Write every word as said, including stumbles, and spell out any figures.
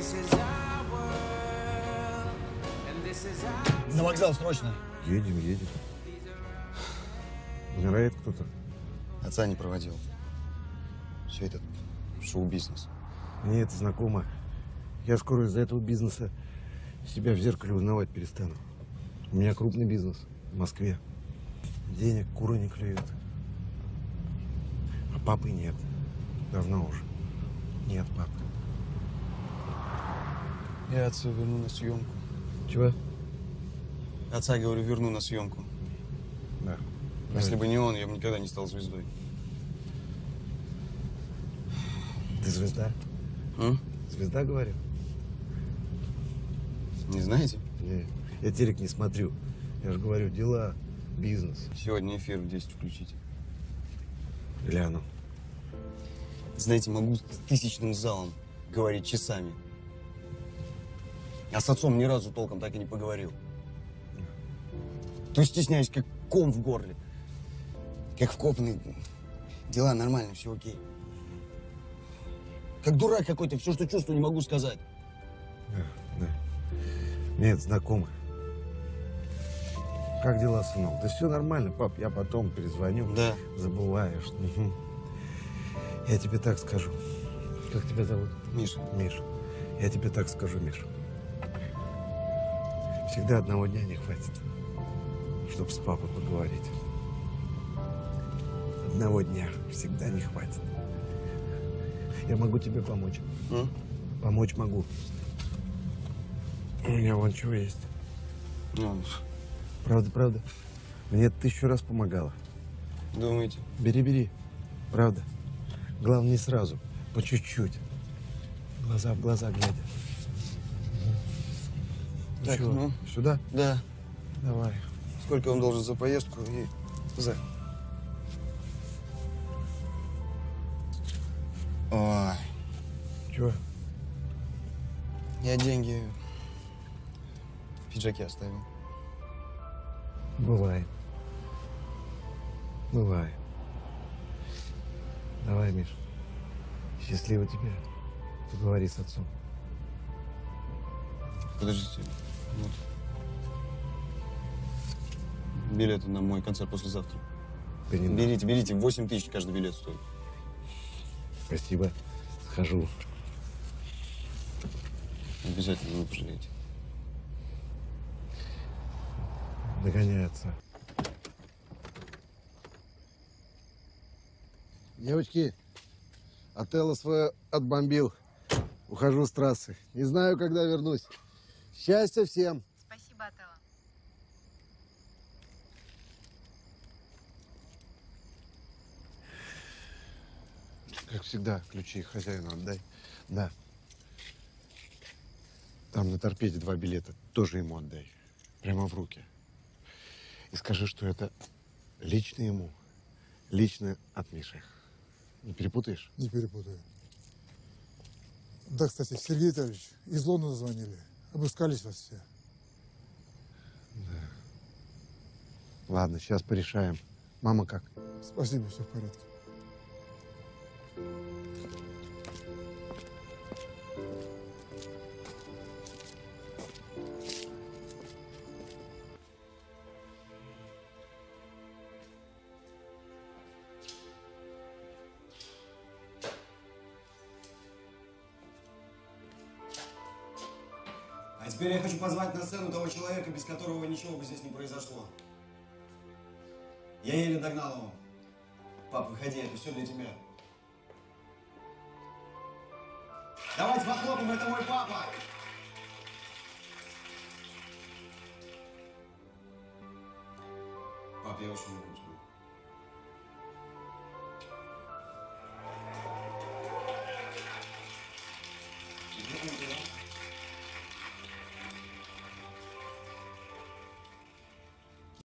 На вокзал срочно. Едем, едем. Умирает кто-то. Отца не проводил. Все это шоу-бизнес. Мне это знакомо. Я скоро из-за этого бизнеса себя в зеркале узнавать перестану. У меня крупный бизнес в Москве. Денег куры не клюют. А папы нет. Давно уже. Нет папы. Я отца верну на съемку. Чего? Отца, говорю, верну на съемку. Да. Если бы не он, я бы никогда не стал звездой. Ты звезда? М? Звезда, говорю? Не знаете? Не, я телек не смотрю. Я же говорю, дела, бизнес. Сегодня эфир в десять включите. Гляну. Знаете, могу с тысячным залом говорить часами. А с отцом ни разу толком так и не поговорил. То стесняюсь, как ком в горле. Как вкопанный. Дела нормально, все окей. Как дурак какой-то, все, что чувствую, не могу сказать. Да, да. Мне это знакомо. Как дела, сынок? Да все нормально, пап, я потом перезвоню. Да. Забываешь. Угу. Я тебе так скажу. Как тебя зовут? Миша. Миша. Я тебе так скажу, Миша. Всегда одного дня не хватит, чтобы с папой поговорить. Одного дня всегда не хватит. Я могу тебе помочь. М? Помочь могу. У меня вон чего есть. Ну, Правда, правда. Мне тысячу раз помогала. думаете? Бери, бери. Правда. Главное, не сразу. По чуть-чуть. Глаза в глаза глядя. Ну Так, чего? ну? Сюда? Да. Давай. Сколько он должен за поездку и за... Ой, Чего? я деньги в пиджаке оставил. Бывает. Бывает. Давай, Миш. Счастливо тебе. Поговори с отцом. Подождите. Вот. Билеты на мой концерт послезавтра. Ты не Берите, берите. восемь тысяч каждый билет стоит. Спасибо. Схожу. Обязательно вы пожалеете. Догоняется. Девочки, отелло свое отбомбил. Ухожу с трассы. Не знаю, когда вернусь. Счастья всем. Спасибо, Отелло. Как всегда, ключи хозяину отдай. Да. Там на торпеде два билета. Тоже ему отдай. Прямо в руки. И скажи, что это лично ему. Лично от Миши. Не перепутаешь? Не перепутаю. Да, кстати, Сергей Витальевич, из Лондона звонили. Обыскались вас все. Да. Ладно, сейчас порешаем. Мама как? Спасибо, все в порядке. А теперь я хочу позвать на сцену того человека, без которого ничего бы здесь не произошло. Я еле догнал его. Пап, выходи, это все для тебя. Давайте похлопаем, это мой папа! Пап, я очень люблю тебя.